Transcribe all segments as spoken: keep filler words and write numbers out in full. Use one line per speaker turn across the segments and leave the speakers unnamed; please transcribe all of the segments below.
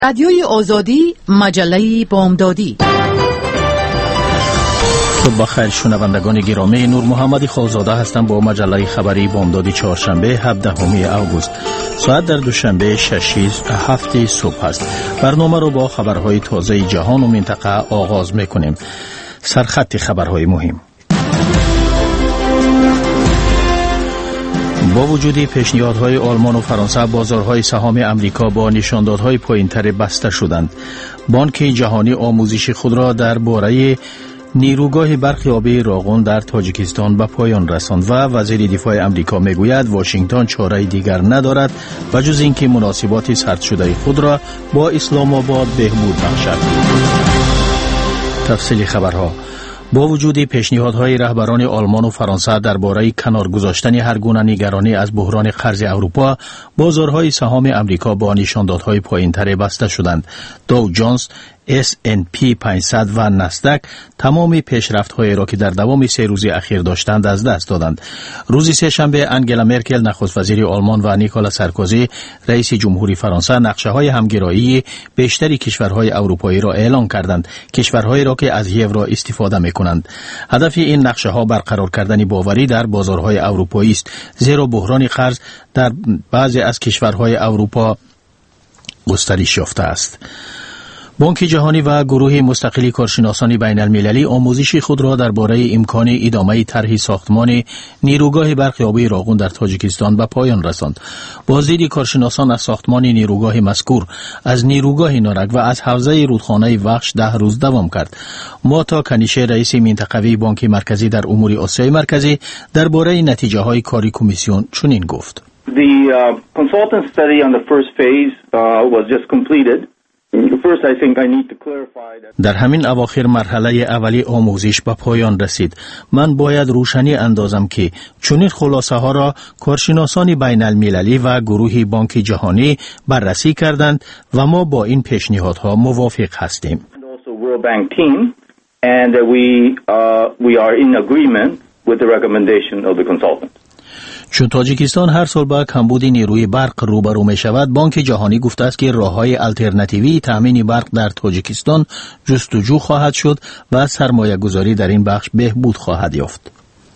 رادیوی آزادی، مجله بامدادی.
صبح بخیر شنوندگان گرامی، نور محمدی خالزاده هستم با مجله خبری بامدادی چهارشنبه هفدهم اوگوست. ساعت در دوشنبه شش هفت صبح است. برنامه رو با خبرهای تازه جهان و منطقه آغاز میکنیم. سرخط خبرهای مهم. با وجود پیشنهادهای آلمان و فرانسه، بازارهای سهام امریکا با نشاندادهای پایین‌تر بسته شدند. بانک جهانی آموزش خود را درباره نیروگاه برق آبی راغون در تاجیکستان به پایان رساند و وزیر دفاع امریکا میگوید واشنگتن چاره دیگر ندارد و جز اینکه مناسبات سرد شده خود را با اسلام آباد بهبود بخشد. تفصیل خبرها. با وجود پیشنهادهای رهبران آلمان و فرانسه درباره کنار گذاشتن هر گونه نگرانی از بحران قرض اروپا، بازارهای سهام امریکا با نشاندادهای پایین‌تر بسته شدند. داو جونز، اس اند پی پانصد و نسدق تمام پیشرفت‌های را که در دوام سه روز اخیر داشتند از دست دادند. روز سه‌شنبه انگلا مرکل نخست وزیر آلمان و نیکولا سارکوزی رئیس جمهوری فرانسه نقشه‌های همگرایی بیشتری کشورهای اروپایی را اعلام کردند، کشورهایی را که از یورو استفاده می‌کنند. هدف این نقشه‌ها برقرار کردن باوری در بازارهای اروپایی است، زیرا بحران قرض در بعضی از کشورهای اروپا گسترش یافته است. بانک جهانی و گروه مستقل کارشناسان بین المللی آموزش خود را درباره امکان ادامه طرح ساختمان نیروگاه برق آبی راغون در تاجیکستان به پایان رساند. بازدید کارشناسان از ساختمان نیروگاه مذکور از نیروگاه نارک و از حوزه رودخانه وخش ده روز دوام کرد. ماتا کنیشه رئیس منطقوی بانک مرکزی در امور آسیای مرکزی درباره نتیجه های کاری کمیسیون چنین گفت.
The uh, consultant study on the first phase uh, was just completed. First, I think I need to clarify that...
در همین اواخر مرحله اولی آموزش به پایان رسید. من باید روشنی اندازم که چنین خلاصه ها را کارشناسان بین المللی و گروه بانک جهانی بررسی کردند و ما با این پیشنهادها موافق هستیم.
Also World Bank team and we uh, we are in agreement with the recommendation of the consultant.
چون تاجیکستان هر سال با کمبود نیروی برق روبرو می شود، بانک جهانی گفته است که راه‌های آلترناتیوی تامین برق در تاجیکستان جستجو خواهد شد و سرمایه گذاری در این بخش بهبود خواهد یافت.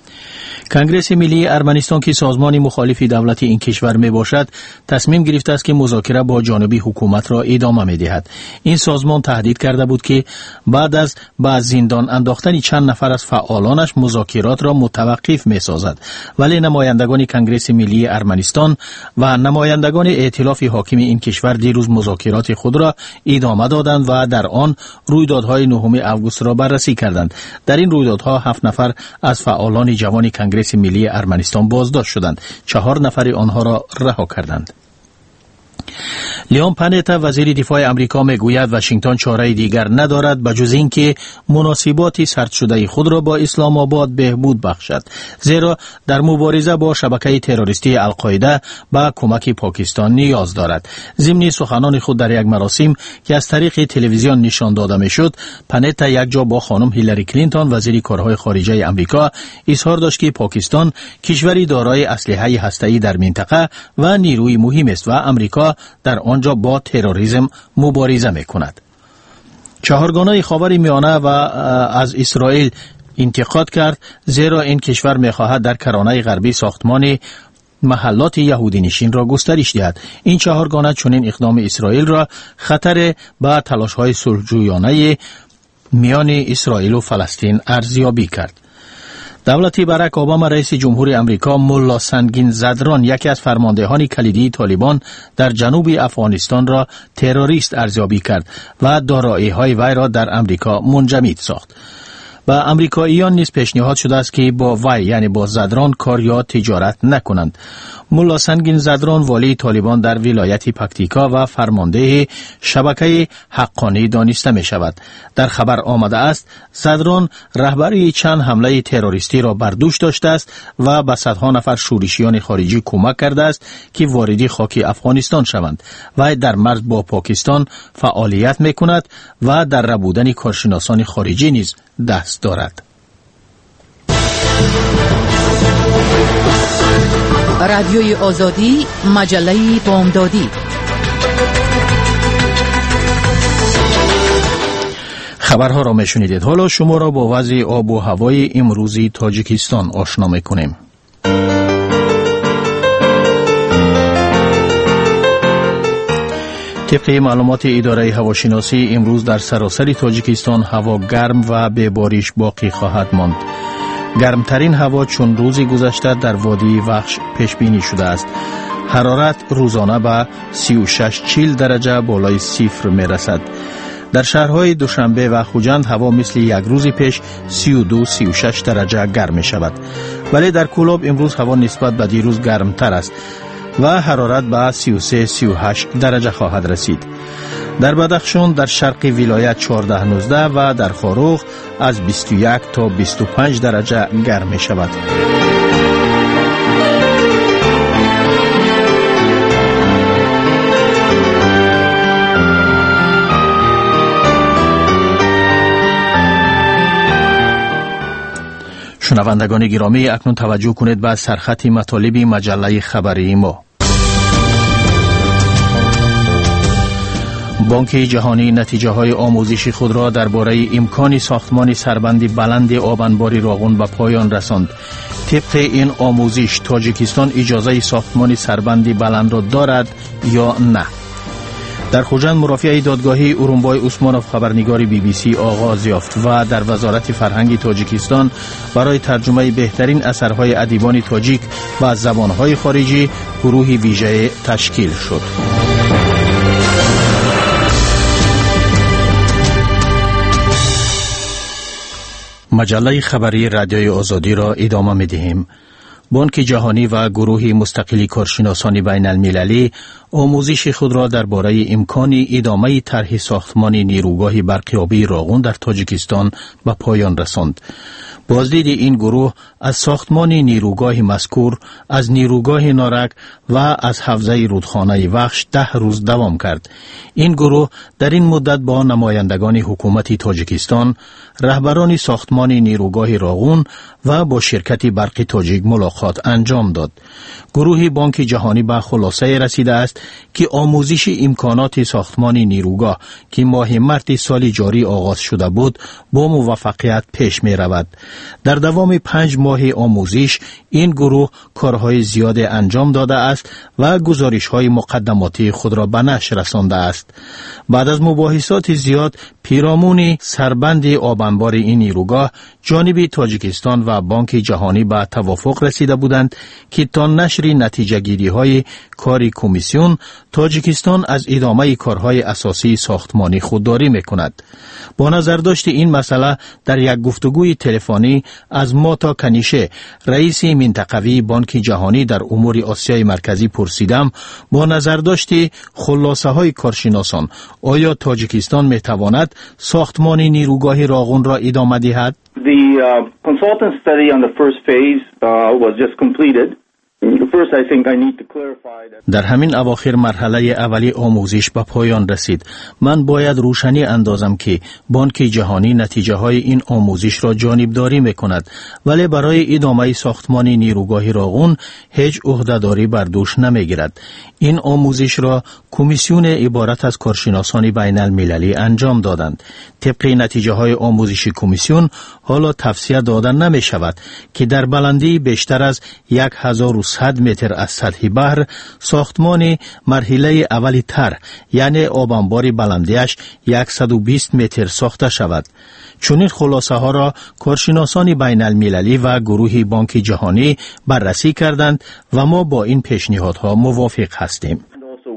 کنگره ملی ارمنستان که سازمان مخالف دولت این کشور می باشد، تصمیم گرفته است که مذاکره با جانب حکومت را ادامه می دهد. این سازمان تهدید کرده بود که بعد از به زندان انداختن چند نفر از فعالانش مذاکرات را متوقف می سازد. ولی نمایندگان کنگره ملی ارمنستان و نمایندگان ائتلاف حاکم این کشور دیروز مذاکرات خود را ادامه دادند و در آن رویدادهای نهم اوگوست را بررسی کردند. در این رویدادها هفت نفر از فعالان جوان کنگره ملی ارمنستان بازداشت شدند. چهار نفر آنها را رها کردند. لیون پانتا وزیر دفاع امریکا میگوید واشنگتن چاره دیگر ندارد به جز اینکه مناسبات سرد شده خود را با اسلام آباد بهبود بخشد، زیرا در مبارزه با شبکه تروریستی القاعده با کمک پاکستان نیاز دارد. ضمن سخنان خود در یک مراسم که از طریق تلویزیون نشان داده میشد، پانتا یک جا با خانم هیلاری کلینتون وزیر کارهای خارجه امریکا اظهار داشت که پاکستان کشوری دارای اسلحه هسته‌ای در منطقه و نیروی مهم است و امریکا در آنجا با تروریسم مبارزه میکند. چهارگانه خاور میانه و از اسرائیل انتقاد کرد، زیرا این کشور میخواهد در کرانه غربی ساختمان محلات یهودی نشین را گسترش دهد. این چهارگانه چنین اقدام اسرائیل را خطر به تلاش‌های صلح‌جویانه میان اسرائیل و فلسطین ارزیابی کرد. دولت باراک اوباما رئیس جمهوری امریکا ملا سنگین زدران یکی از فرماندهان کلیدی طالبان در جنوب افغانستان را تروریست ارزیابی کرد و دارایی‌های وی را در امریکا منجمد ساخت. با امریکاییان نیز پیشنهاد شده است که با وی یعنی با زدران کار یا تجارت نکنند. ملا سنگین زدران والی طالبان در ولایت پکتیکا و فرمانده شبکه حقانی دانسته می شود. در خبر آمده است زدران رهبری چند حمله تروریستی را بر دوش داشته است و به صدها نفر شورشیان خارجی کمک کرده است که وارد خاک افغانستان شوند و در مرز با پاکستان فعالیت می کند و در ربودن کارشناسان خارجی نیز دست دارد.
رادیوی آزادی، مجله بامدادی.
خبرها را میشنیدید. حالا شما را با وضع آب و هوای امروزی تاجیکستان آشنا میکنیم. طبق معلومات اداره هواشناسی امروز در سراسر تاجیکستان هوا گرم و به بارش باقی خواهد ماند. گرمترین هوا چون روزی گذشته در وادی وخش پیش بینی شده است. حرارت روزانه به سی و شش چهل درجه بالای صفر می رسد. در شهرهای دوشنبه و خوجند هوا مثل یک روز پیش سی و دو سی و شش درجه گرم می شود. ولی در کولاب امروز هوا نسبت به دیروز گرمتر است و حرارت به سی و سه سی و هشت درجه خواهد رسید. در بدخشان در شرق ولایت چهارده نوزده و در خاروغ از بیست و یک تا بیست و پنج درجه گرم می شود. شنوندگان گرامی، اکنون توجه کنید به سرخط مطالب مجله خبری ما. بانک جهانی نتیجه های آموزشی خود را درباره امکان ساختمان سربند بلند آبانبار راغون به پایان رساند. طبق این آموزش تاجیکستان اجازه ساختمان سربند بلند را دارد یا نه؟ در خوجند مرافعه دادگاهی اورنبای عثمانوف خبرنگار بی بی سی آغاز یافت و در وزارت فرهنگ تاجیکستان برای ترجمه بهترین اثرهای ادیبان تاجیک به زبانهای خارجی گروهی ویژه تشکیل شد. مجله خبری رادیوی آزادی را ادامه می دهیم. بانک جهانی و گروه مستقلی کارشناسان بین المللی آموزش خود را درباره امکان ادامه طرح ساختمان نیروگاه برقیابی راغون در تاجیکستان به پایان رساند. بازدید این گروه از ساختمان نیروگاه مذکور از نیروگاه نارک و از حوزه رودخانه وخش ده روز دوام کرد. این گروه در این مدت با نمایندگان حکومت تاجیکستان، رهبران ساختمان نیروگاه راغون و با شرکت برق تاجیک ملاقات انجام داد. گروه بانک جهانی به خلاصه رسیده است که آموزش امکانات ساختمان نیروگاه که ماه مارس سال جاری آغاز شده بود با موفقیت پیش می رود. در دوام پنج ماه آموزش این گروه کارهای زیاد انجام داده است و گزارش‌های مقدماتی خود را به نشر رسانده است. بعد از مباحثات زیاد پیرامون سربند آبانبار این نیروگاه جانب تاجیکستان و بانک جهانی به توافق رسیده بودند که تا نشر نتیجه گیری های کار کمیسیون تاجیکستان از ادامه کارهای اساسی ساختمانی خودداری میکند. با نظر داشت این مسئله در یک گفتگوی تلفنی از ماتا کنیشه رئیس منطقوی بانک جهانی در امور آسیای مرکزی پرسیدم با نظر داشت خلاصه های کارشناسان آیا تاجیکستان میتواند ساختمان نیروگاه راغون را ادامه دهد؟
The uh, consultant study on the first phase uh, was just completed. First, I think I need to clarify that...
در همین اواخر مرحله اولی آموزش به پایان رسید. من باید روشنی اندازم که بانک جهانی نتیجه های این آموزش را جانبداری میکند ولی برای ادامه ساختمان نیروگاه راغون هیچ عهده‌داری بر دوش نمیگیرد. این آموزش را کمیسیون عبارت از کارشناسان بین المللی انجام دادند. طبق نتیجه های آموزش کمیسیون حالا توصیه داده نمی شود که در بلندی بیشتر از هزار و صد متر از سطح بحر ساختمان مرحله اولی تر یعنی آبانبار بلندیش صد و بیست متر ساخته شود. چنین خلاصه ها را کارشناسان بین المللی و گروه بانک جهانی بررسی کردند و ما با این پیشنهادها موافق هستیم.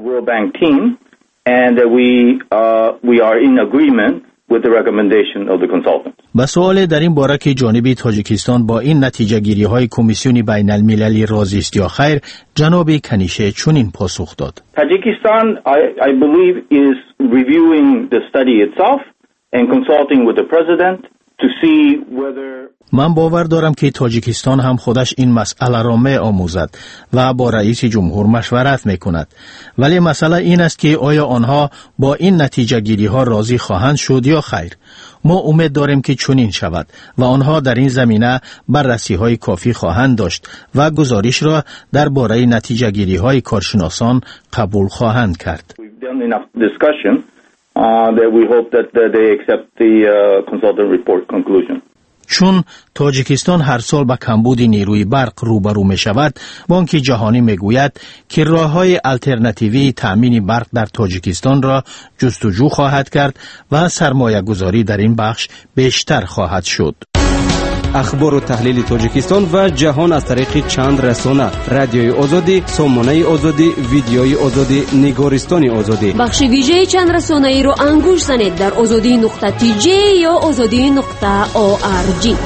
with the recommendation of the consultant.
با سوال در این باره که جانب تاجیکستان با این نتیجه گیری های کمیسیون بین المللی راضی است یا خیر، جناب کنیشه چنین پاسخ داد.
Tajikistan, I, I believe, is reviewing the study itself and consulting with the president to see whether
من باور دارم که تاجیکستان هم خودش این مسئله را می آموزد و با رئیس جمهور مشورت می کند. ولی مسئله این است که آیا آنها با این نتیجه گیری ها راضی خواهند شد یا خیر. ما امید داریم که چنین شود و آنها در این زمینه بررسی های کافی خواهند داشت و گزارش را درباره نتیجه گیری های کارشناسان قبول خواهند کرد.
uh, that we hope that uh, they accept the uh, consultant report conclusion.
چون تاجیکستان هر سال با کمبود نیروی برق روبرو می شود، بانک جهانی می گوید که راه‌های الटरनेटिवی تأمین برق در تاجیکستان را جستجو خواهد کرد و سرمایه گذاری در این بخش بیشتر خواهد شد.
اخبار و تحلیل تاجیکستان و جهان از طریق چند رسانه: رادیوی آزادی، سامانه آزادی، ویدیوی آزادی، نگارستان آزادی.
بخش ویژه چند رسانه ای رو انگوش زنید در آزادی نقطه تی جی یا آزادی نقطه او آر جی.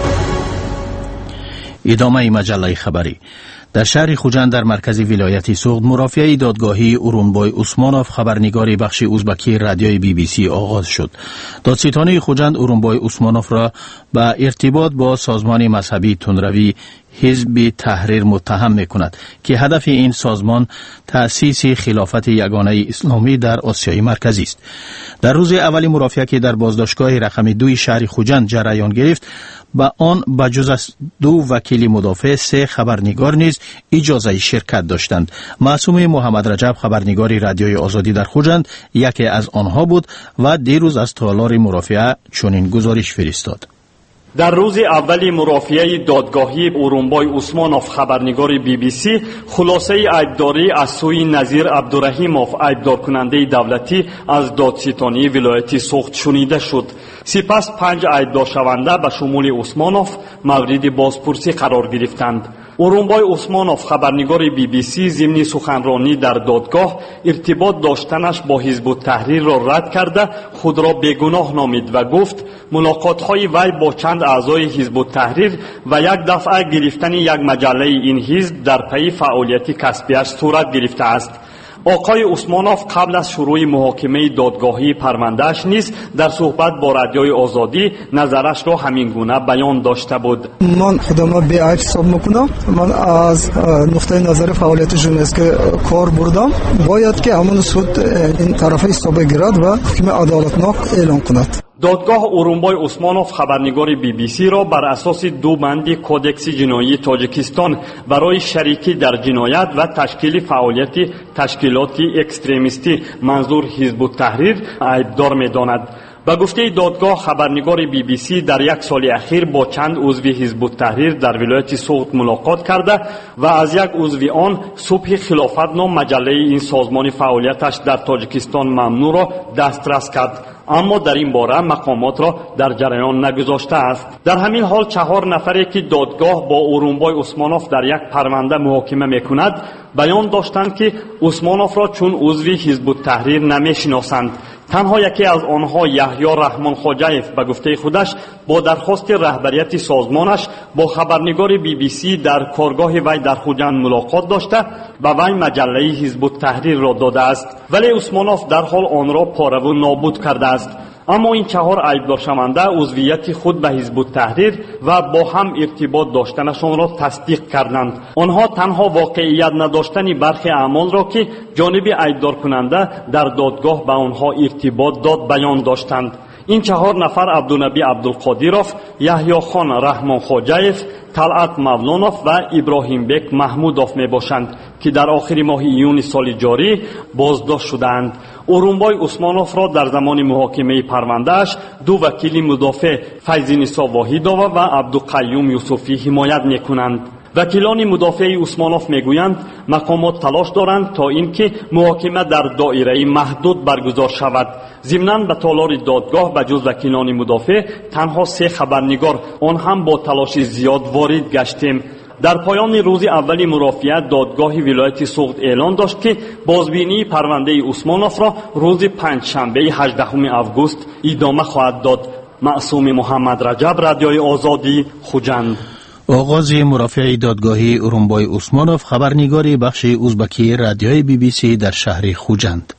ادامه مجله خبری. در شهر خوجند در مرکز ولایت سوغد مرافعه دادگاهی اورونبای عثمانوف خبرنگار بخش ازبکی رادیوی بی بی سی آغاز شد. دادستانی خوجند اورونبای عثمانوف را به ارتباط با سازمان مذهبی تندروی حزب تحریر متهم می‌کند که هدف این سازمان تأسیس خلافت یگانه اسلامی در آسیای مرکزی است. در روز اول مرافعه که در بازداشتگاه رقم دو شهر خوجند جریان گرفت، با آن بجز از دو وکیل مدافع سه خبرنگار نیز اجازه شرکت داشتند. معصوم محمد رجب خبرنگار رادیوی آزادی در خوجند یکی از آنها بود و دیروز از تالار مرافعه چنین گزارش فرستاد.
در روز اولی مرافعه دادگاهی اورونبای عثمانوف خبرنگار بی بی سی خلاصه عیبداری از سوی نظیر عبدالرحیموف عیبدار کننده دولتی از دادستانی ولایت سوغد شنیده شد. سپس پنج عیبدار شونده به شمول عثمانوف مورد بازپرسی قرار گرفتند. اورونبای عثمانوف خبرنگار بی بی سی ضمن سخنرانی در دادگاه ارتباط داشتنش با حزب التحریر را رد کرده خود را بیگناه نامید و گفت ملاقات‌های وی با چند اعضای حزب التحریر و یک دفعه گرفتن یک مجله این حزب در پی فعالیت کسبیش صورت گرفته است. آقای عثمانوف قبل از شروع محاکمه دادگاهی پرونده‌اش نیز در صحبت با رادیوی آزادی نظرش را همین گونه بیان داشته بود.
من خودم بی عیب حساب میکنم. من از نقطه نظر فعالیت ژورنالیستی کار بردم. باید که همون سود این طرف حساب گیرد و حکم عدالتناک اعلام کند.
دادگاه اورونبای عثمانوف خبرنگار بی بی سی را بر اساس دو بند کودکس جنایی تاجیکستان برای شریکی در جنایت و تشکیل فعالیت تشکیلاتی اکستریمیستی منظور حزب التحریر عیبدار می‌داند. به گفته دادگاه خبرنگار بی بی سی در یک سال اخیر با چند عضو حزب التحریر در ولایت سوغد ملاقات کرده و از یک عضو آن صبح خلافت نام مجله این سازمان فعالیتش در تاجیکستان ممنوع را دسترس کرد، اما در این باره مقامات را در جریان نگذاشته است. در همین حال چهار نفری که دادگاه با اورونبای عثمانوف در یک پرونده محاکمه میکند بیان داشتند که عثمانوف را چون عضو حزب التحریر نمیشناسند. تنها یکی از آنها یحیی رحمان خوجایف به گفته خودش با درخواست رهبریت سازمانش با خبرنگار بی بی سی در کارگاه وی در خوجند ملاقات داشته و وی مجله حزب التحریر را داده است، ولی عثمانوف در حال آن را پاره و نابود کرده است. اما این چهار عیبدار شونده عضویت خود به حزب التحریر و با هم ارتباط داشتنشان را تصدیق کردند. آنها تنها واقعیت نداشتن برخی اعمال را که جانب عیبدار کننده در دادگاه به آنها ارتباط داد بیان داشتند. این چهار نفر عبدالنبی عبدالقادیروف، یحیی خان رحمان خوجایف، طلعت مولانوف و ابراهیم بک محمودوف می باشند که در آخر ماه ایون سال جاری بازداشت شدند. اورونبای عثمانوف را در زمان محاکمه پروندهش دو وکیل مدافع فیض‌نسا واحدووا و عبدالقیوم یوسفی حمایت می کنند. وکیلان مدافع عثمانوف میگویند مقامات تلاش دارند تا اینکه محاکمه در دایره محدود برگزار شود. ضمناً به تالار دادگاه به جز وکیلان مدافع تنها سه خبرنگار آن هم با تلاش زیاد وارد گشتیم. در پایان روز اولی مرافعه دادگاه ولایت سوغد اعلان داشت که بازبینی پرونده عثمانوف را روز پنجشنبه هجدهم اوگوست ادامه خواهد داد. معصوم محمد رجب، رادیوی آزادی، خوجند.
آغاز مرافعه دادگاهی اورونبای عثمانوف خبرنگار بخش ازبکی رادیوی بی بی سی در شهر خوجند.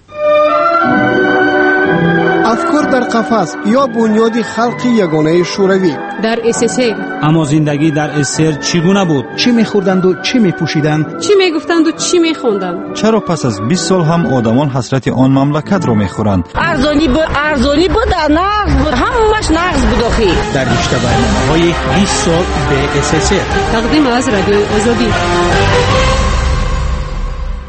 افکار در قفس یا بنیاد خلق یگانه شوروی
در اس اس ار.
اما زندگی در اس اس ار چگونه بود؟
چی می‌خوردند و چی می‌پوشیدند؟
چی می‌گفتند و چی می‌خواندند؟
چرا پس از بیست سال هم آدمان حسرت آن مملکت را می‌خورند؟
ارزانی بود، ارزانی بود، نقص بود، همش نقص بود آخی.
در رشته برنامه‌های بیست سال به اس اس ار.
تقدیم از رادیوی آزادی.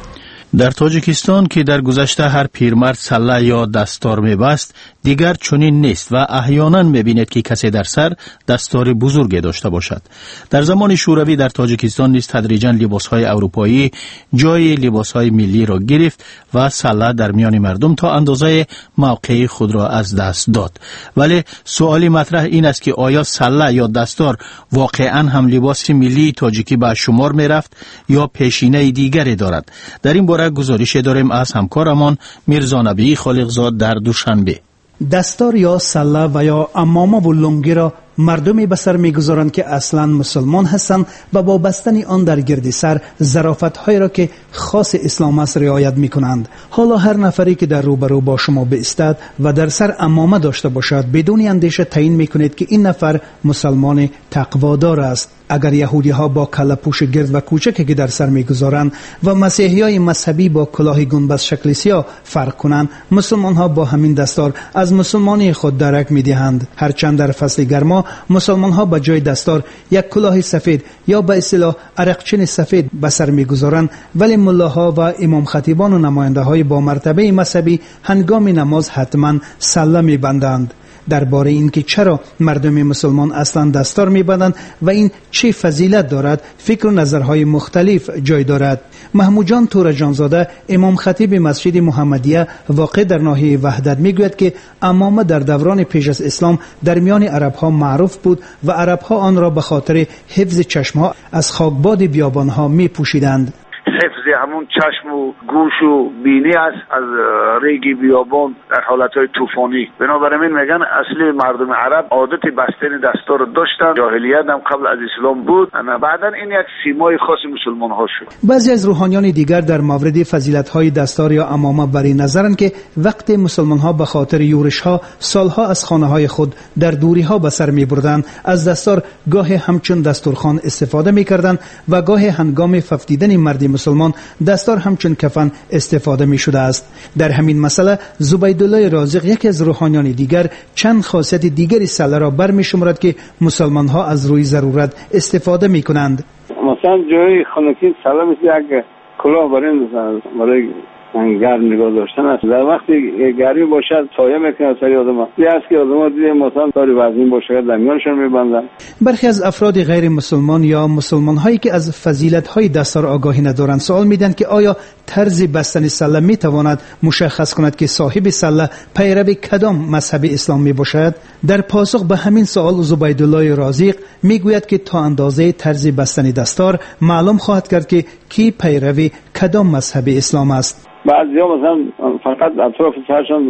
در تاجیکستان که در گذشته هر پیرمرد سله یا دستار می‌بست، دیگر چنین نیست و احیانا می‌بینید که کسی در سر دستار بزرگی داشته باشد. در زمان شوروی در تاجیکستان نیز تدریجاً لباس‌های اروپایی جای لباس‌های ملی را گرفت و سله در میان مردم تا اندازه موقع خود را از دست داد. ولی سوالی مطرح این است که آیا سله یا دستار واقعاً هم لباس ملی تاجیکی به شمار می‌رفت یا پیشینه دیگری دارد؟ در این باره گزارش داریم از همکارمان میرزا نبی خالقزاد در دوشنبه.
دستار یا سله و یا عمامه و لنگی را مردمی به سر میگذارند که اصلا مسلمان هستند و با بستن آن در گرد سر ظرافت‌هایی را که خاص اسلام است رعایت میکنند. حالا هر نفری که در روبرو با شما بایستد و در سر عمامه داشته باشد بدون اندیشه تعیین میکنید که این نفر مسلمان تقوادار است. اگر یهودی ها با کله پوش گرد و کوچکی که در سر میگذارند و مسیحی های مذهبی با کلاه گنبد شکل سیاه فرق کنند، مسلمان ها با همین دستار از مسلمانی خود درک میدهند. هرچند در فصل گرما مسلمان ها به جای دستار یک کلاه سفید یا به اصطلاح عرقچین سفید به سر میگذارند، ولی ملاها و امام خطیبان و نماینده های با مرتبه مذهبی هنگام نماز حتما سله میبندند. درباره اینکه چرا مردم مسلمان اصلا دستار میبندند و این چه فضیلت دارد فکر و نظرهای مختلف جای دارد. محمود جان تورجانزاده امام خطیب مسجد محمدیه واقع در ناحیه وحدت میگوید که عمامه در دوران پیش از اسلام در میان عرب ها معروف بود و عرب ها آن را به خاطر حفظ چشم ها از خاکباد بیابان ها می پوشیدند.
حفظ همون چشم و گوش و بینی است از ریگی بیابان در حالتهای طوفانی. بنابراین میگن اصلی مردم عرب عادت بستن دستار داشتن، جاهلیت هم قبل از اسلام بود، اما بعدا این یک سیمای خاص مسلمان ها شد.
بعضی از روحانیان دیگر در مورد فضیلت های دستار یا عمامه بر این نظرند که وقتی مسلمان ها به خاطر یورش ها سالها از خانه های خود در دوری ها به سر می بردند، از دستار گاه همچون دستورخوان استفاده می کردند و گاه هنگام ففدیدن مرد مسلمان دستار همچون کفن استفاده می شده است. در همین مسئله زبیدالله رازق یکی از روحانیان دیگر چند خاصیت دیگری سله را بر می شمارد که مسلمان ها از روی ضرورت استفاده می کنند.
مثلا جای خانگی سله مثل یک کلاه برای برای گرم نگاه داشتن است. در وقتی گرمی باشد سایه میکنه سری آدم ها یه است که آدم ها دیده مثلا داری وزنین باشه در میانشان میبندن. برخی از افراد غیر مسلمان یا مسلمان هایی که از فضیلت های دستار آگاهی ندارند سوال میدن که آیا طرز بستن سله میتواند مشخص کند که صاحب سله پیرو کدام مذهب اسلام می باشد؟ در پاسخ به همین سوال زبیدالله رازق میگوید که تا اندازه طرز بستن دستار معلوم خواهد کرد که کی پیرو کدام مذهب اسلام است. بعضی ها مثلا فقط اطراف سرشان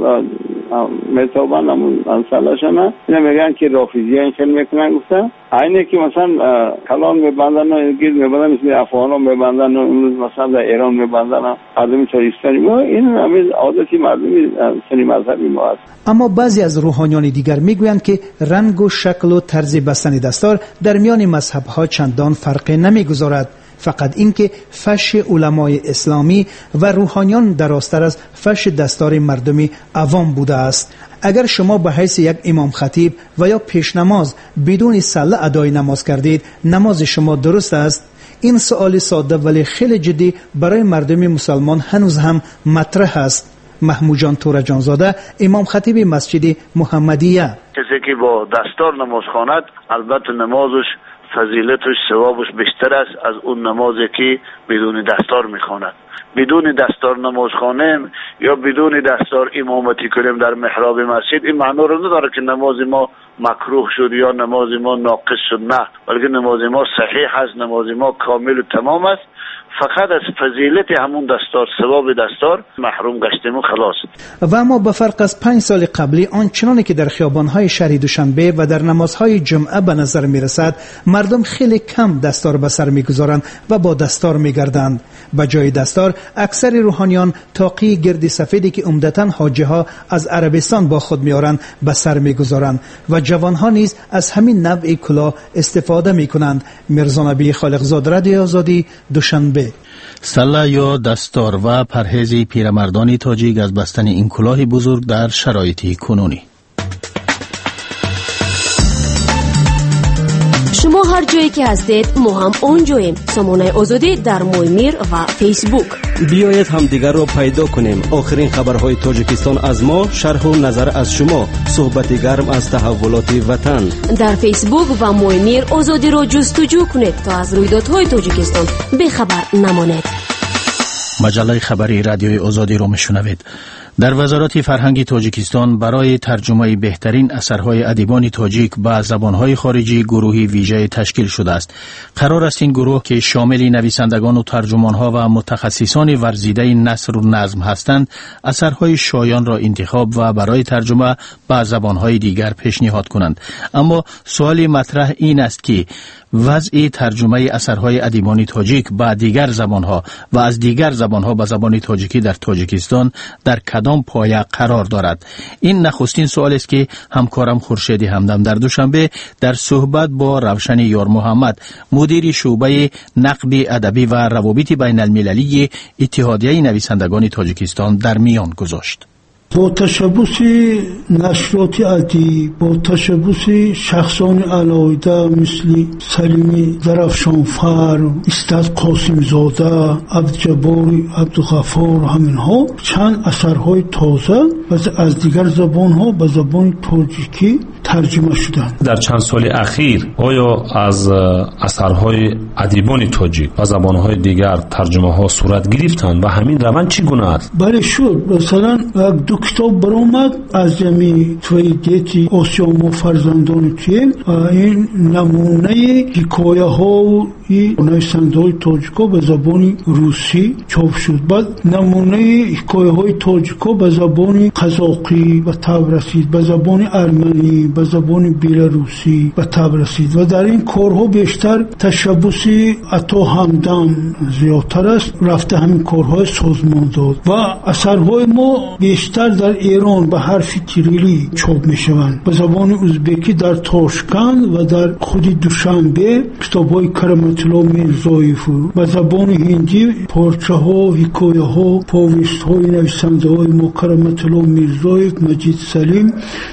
میتابن همون سلاشان اینا میگن که رافیزی ها این خیلی میکنن گفتن اینه که مثلا کلان میبندن و گیر میبندن مثل افغان ها میبندن و امروز مثلا در ایران میبندن مردمی تاریستانی ما این همه عادتی مردمی سنی مذهبی ما هست.
اما بعضی از روحانیان دیگر میگویند که رنگ و شکل و طرز بستن دستار در میان مذهب ها چندان فرقی نمیگذارد، فقط اینکه فش علمای اسلامی و روحانیان دراستر از فش دستار مردمی عوام بوده است. اگر شما به حیث یک امام خطیب و یا پیش نماز بدون سله ادای نماز کردید نماز شما درست است؟ این سوال ساده ولی خیلی جدی برای مردم مسلمان هنوز هم مطرح است. محمود جان تورجانزاده امام خطیب مسجد محمدیه:
کسی که با دستار نماز خواند البته نمازش فضیلتش ثوابش بیشتر است از اون نمازی که بدون دستار میخواند. بدون دستار نماز خوانیم یا بدون دستار امامتی کنیم در محراب مسجد این معنی رو نداره که نماز ما مکروه شد یا نماز ما ناقص شد، نه، بلکه نماز ما صحیح است، نماز ما کامل و تمام است. فقط از فضیلت همون دستار ثواب دستار محروم گشتیم و خلاص.
و اما به فرق از پنج سال قبلی آنچنانی که در خیابان‌های شهر دوشنبه و در نمازهای جمعه به نظر می‌رسد مردم خیلی کم دستار به سر می‌گذارند و با دستار می‌گردند. به جای دستار اکثر روحانیان طاقی گرد سفیدی که عمدتاً حاجی‌ها از عربستان با خود می‌آورند به سر می‌گذارند و جوان‌ها نیز از همین نوع کلاه استفاده می‌کنند. میرزا نبی خالقزاد، رادیو آزادی، دوشنبه.
سله یا دستار و پرهیز پیرمردانی تاجیک از بستن این کلاه بزرگ در شرایط کنونی.
شما هر جایی که هستید ما هم اونجاییم. سامانه آزادی در موی میر و فیسبوک.
بیایید هم دیگر را پیدا کنیم. آخرین خبرهای تاجیکستان از ما، شرح و نظر از شما، صحبت گرم از تحولات وطن.
در فیسبوک و مویمیر آزادی را جستجو کنید تا از رویدادهای تاجیکستان بخبر نمانید.
مجله خبری رادیوی آزادی را میشنوید. در وزارت فرهنگ تاجیکستان برای ترجمه بهترین اثرهای ادیبان تاجیک به زبانهای خارجی گروهی ویژه تشکیل شده است. قرار است این گروه که شامل نویسندگان و ترجمانها و متخصصان ورزیده نثر و نظم هستند، اثرهای شایان را انتخاب و برای ترجمه به زبانهای دیگر پیشنهاد کنند. اما سوال مطرح این است که وضع ترجمه اثرهای ادیبان تاجیک به دیگر زبانها و از دیگر زبانها به زبان تاجیکی در تاجیکستان در کدام پایه قرار دارد؟ این نخستین سوال است که همکارم خورشید همدم در دوشنبه در صحبت با روشن یار محمد، مدیر شعبه نقد ادبی و روابط بین المللی اتحادیه نویسندگان تاجیکستان در میان گذاشت.
با تشبث نشریات ادبی، با تشبث شخصان علایده مثل سلیمی درفشانفر، استاد قاسم زاده، عبدالجبار عبدالغفار، همینها چند اثرهای تازه از دیگر زبانها به زبان تاجیکی ترجمه شدند.
در چند سال اخیر آیا از اثرهای ادیبان تاجیک و زبانهای دیگر ترجمه ها صورت گرفتند و همین روند چگونه است؟
بله شد. مثلا دو کتاب برآمد از جمعی توی دیتی آسیام و فرزندان تیم، این نمونه حکایه ها و نویسنده های تاجیکا به زبان روسی چاپ شد. بعد نمونه حکایه های تاجیکا به زبان قزاقی به تاب رسید، به زبان ارمنی، به زبان بیلاروسی به تاب رسید و در این کارها بیشتر تشبث عطا همدم زیادتر است. رفته همین کارهای سازمان داد و اثرهای ما بیشتر در ایران به حرف کیریلی چاپ می شوند. به زبان ازبکی در تاشکند و در خود دوشنبه کتاب‌های کرامت الله میرزایف، به زبان هندی پارچه ها، حکایه ها، پاویست های نویسنده های ما کرامت الله میرزایف، مجید سلیم،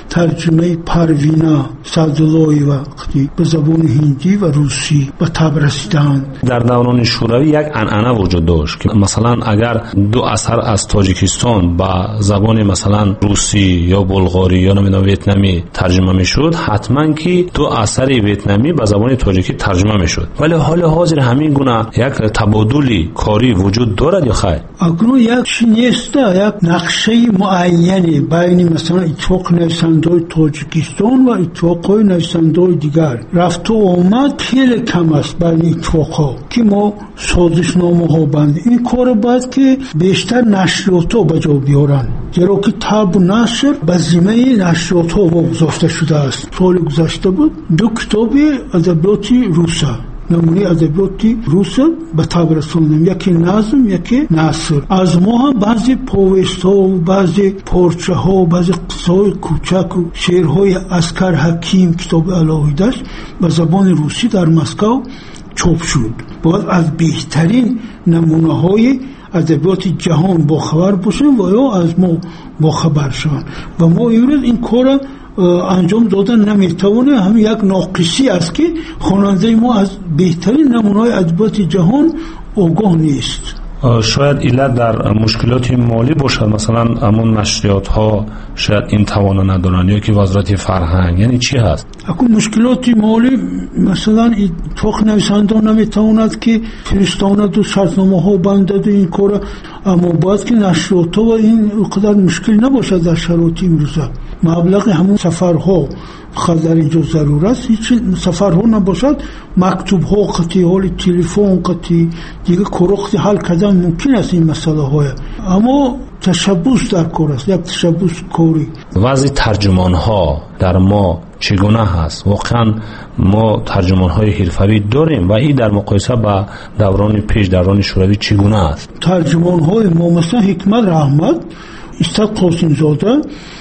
ترجمه پروینا سعداللهی وقتی به زبان هندی و روسی به تاب رسیدند.
در دوران شوروی یک عنعنه وجود داشت که مثلا اگر دو اثر از تاجیکستان به زبان مثلا روسی یا بلغاری یا نمیدونم ویتنامی ترجمه میشد، حتما که دو اثر ویتنامی به زبان تاجیکی ترجمه میشد. ولی حال حاضر همین گونه یک تبادلی کاری وجود دارد یا خیر؟
اکنون یک چیز نیست، یک نقشه معینی بین مثلا اتفاق نویسنده‌های تاجیکستان و اتفاق‌های نویسنده‌های دیگر رفت و آمد خیلی کم است بین اتفاق‌ها که ما سازشنامه‌ها بند. این کار باید که بیشتر نشریات‌ها به جا بیارن، زیرا که تاب و نشر به ذمه نشریات‌ها واگذاشته شده است. سال گذشته بود دو کتاب ادبیات روسه، نمونه ادبیات روس به تاب رسوندم، یکی نظم یکی نثر. از ما هم بعضی پویست ها و بعضی پارچه ها و بعضی قصه های کوچک و شعرهای اسکر حکیم کتاب علایده‌اش به زبان روسی در مسکو چاپ شد. باید از بهترین نمونه های ادبیات جهان با خبر باشیم و یا از ما با خبر شوند و ما امروز این کار انجام دادن نمیتونه. هم یک ناقصی است که خواننده ما از بهترین نمونه‌های ادبیات جهان آگاه نیست.
شاید علت در مشکلات مالی باشد، مثلا همون نشریات ها شاید این توانه ندارن یا که وزارت فرهنگ، یعنی چی هست؟
اکو مشکلات مالی مثلا اتفاق نویسنده نمیتواند که فرستاند و شرطنامه ها بندد این کار، اما باید که نشریات ها و این قدر مشکل نباشد در شرایط امروزه. مبلغ همون سفرها خود در اینجا ضرور است، هیچ سفرها نباشد، مکتوب ها قطعی، حال تلفن قطعی دیگه کارختی حل کردن ممکن است این مسئله های، اما تشبث در کار است، یک تشبث کاری.
وضع ترجمان ها در ما چگونه هست؟ واقعا ما ترجمان های حرفه‌ای داریم و این در مقایسه با دوران پیش دوران شوروی چگونه است؟
ترجمان های ما مثلا حکمت رحمت، استاد قاسم زاده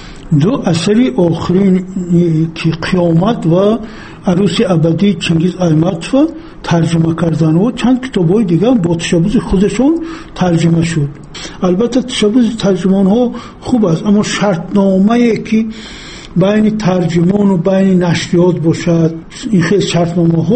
دو اثری آخرین که قیامت و عروس ابدی چنگیز ایمتوف ترجمه کردن و چند کتاب‌های دیگه با تشبث خودشون ترجمه شد. البته تشبث ترجمان ها خوب است، اما شرطنامه‌ای که بین ترجمان و بین نشریات باشد، این خیلی شرطنامه ها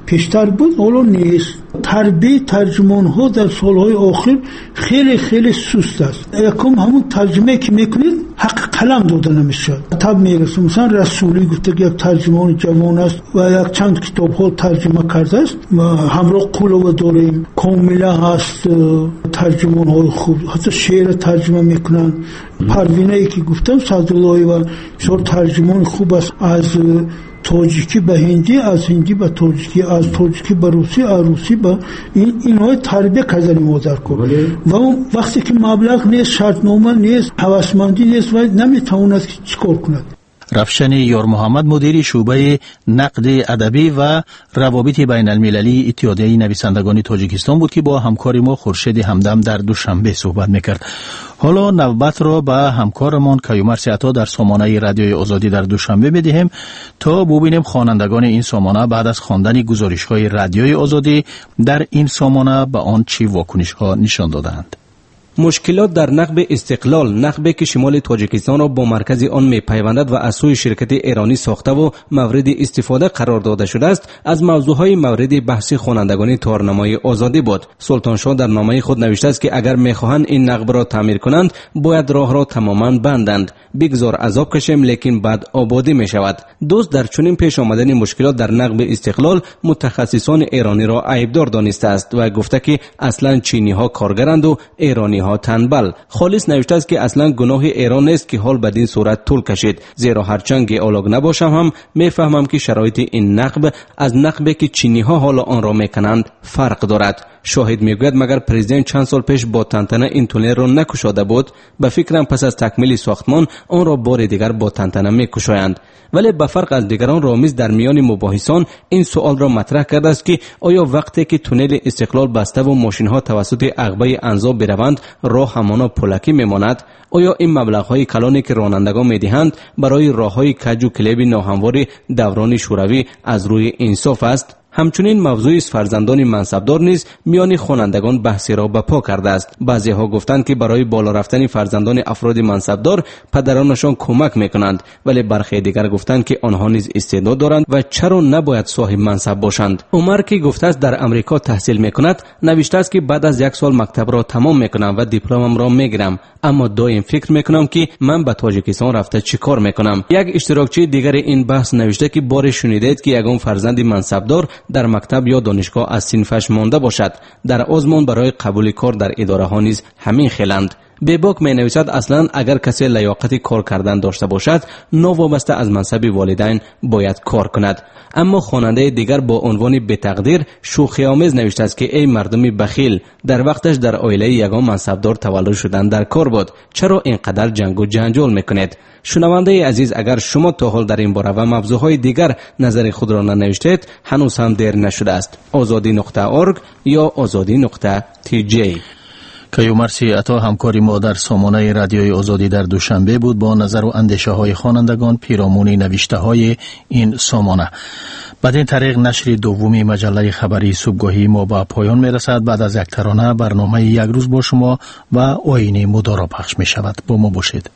پیشتر بود حالا نیست. تربیه ترجمان ها در سالهای آخر خیلی خیلی سست است. یکم همون ترجمه که میکنید حق قلم داده نمیشه. تب میرسه مثلا رسولی گفته که یک ترجمان جوان است و یک چند کتاب ها ترجمه کرده است و همراه قولو داریم. کاملا هست ترجمان های خوب، حتی شعر ترجمه میکنن. پروینه ای که گفتم صدراللهی و شور ترجمان خوب است، از تاجیکی به هندی، از هندی به تاجیکی، از تاجیکی به روسی، از روسی به این اینهای تربیه کردن مادر کو. و اون وقتی که مبلغ نیست، شرطنامه نیست، هوسمندی نیست و نمیتواند که چیکار کند.
رفشن یار محمد مدیر شعبه نقد ادبی و روابط بین المللی اتحادیه نویسندگان تاجیکستان بود که با همکار ما خورشید همدم در دوشنبه صحبت میکرد. حالا نوبت را به همکارمان کیومرث عطا در سامانه رادیوی آزادی در دوشنبه بدهیم تا ببینیم خوانندگان این سامانه بعد از خواندن گزارش‌های رادیوی آزادی در این سامانه به آن چی واکنش‌ها نشان دادند.
مشکلات در نقب استقلال، نقبی که شمال تاجیکستان را با مرکز آن می‌پیوندد و از سوی شرکت ایرانی ساخته و مورد استفاده قرار داده شده است، از موضوعهای مورد بحث خوانندگان تارنمای آزادی بود. سلطان شاه در نامه خود نوشته است که اگر می‌خواهند این نقب را تعمیر کنند باید راه را تماما بندند. بگذار عذاب کشیم لیکن بعد آبادی می‌شود. دوست در چنین پیش آمدن مشکلات در نقب استقلال متخصصان ایرانی را عیبدار دانسته است و گفته که اصلا چینی‌ها کارگرند و ایرانی ها تنبل. خالص نوشته است که اصلا گناه ایران نیست که حال بدین صورت طول کشید، زیرا هرچند گئولوگ نباشم هم میفهمم که شرایط این نقب از نقبی که چینی ها حالا آن را میکنند فرق دارد. شاهد میگوید مگر پرزیدنت چند سال پیش با تنتنه این تونل را نکشاده بود؟ به فکرم پس از تکمیل ساختمان آن را بار دیگر با تنتنه میکشایند. ولی به فرق از دیگران رامیز در میان مباحثان این سوال را مطرح کرده است که آیا وقتی که تونل استقلال بسته و ماشین ها توسط عقبه انزا بروند راه همانا پولکی میماند؟ آیا این مبلغ‌های کلانی که رانندگان میدهند برای راه‌های کج و کلیب ناهموار دوران شوروی از روی انصاف است؟ همچنین موضوع فرزندان منصبدار نیز میان خوانندگان بحثی را به پا کرده است. بعضی ها گفتند که برای بالا رفتن فرزندان افراد منصبدار پدرانشان کمک میکنند، ولی برخی دیگر گفتند که آنها نیز استعداد دارند و چرا نباید صاحب منصب باشند. عمر که گفته است در امریکا تحصیل میکند، نوشته است که بعد از یک سال مکتب را تمام میکنم و دیپلمم را میگیرم، اما دائم فکر میکنم که من به تاجیکستان رفته چی کار میکنم. یک اشتراکچی دیگر این بحث نوشته که بار شنیدید که یگان فرزند منصبدار در مکتب یا دانشگاه از صنفش مانده باشد، در آزمون برای قبول کار در اداره ها نیز همین خیلند. بیباک می نویسد اصلا اگر کسی لیاقت کار کردن داشته باشد ناوابسته از منصب والدین باید کار کند. اما خواننده دیگر با عنوان بتقدیر شوخی آمیز نوشته است که ای مردمی بخیل، در وقتش در عائله یگان منصبدار تولد شدن در کار بود، چرا اینقدر جنگ و جنجال میکنید؟ شنونده عزیز، اگر شما تا حال در این باره و موضوعهای دیگر نظر خود را ننوشتید هنوز هم دیر نشده است. آزادی نقطه اورگ یا آزادی نقطه تی جی.
کیومرث عطا همکاری ما در سامانه رادیوی آزادی در دوشنبه بود با نظر و اندیشه های خوانندگان پیرامون نوشته های این سامانه. بعد این طریق نشر دومی مجله خبری صبحگاهی ما با پایان می رسد. بعد از یک ترانه برنامه یک روز با شما و آیین مدارا پخش می شود. با ما باشید.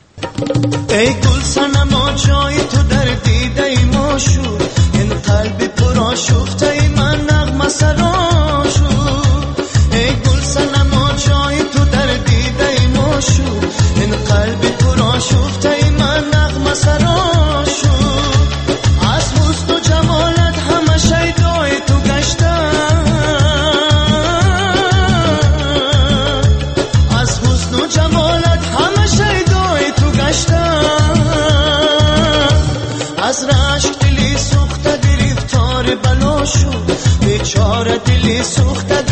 ای گل صنما جای تو در دیده ما شد، این قلب پرآشفته من نغمه سرا شد. ای گل صنما جای تو در دیده ما شد، این قلب پرآشفته من نغمه سرا شد. از حسن و جمالت همه شیدای تو گشتم، از حسن و جمالت همه شیدای تو گشتم. از رشک دلی سوخته گرفتار بلا شد، بیچاره دلی سوخته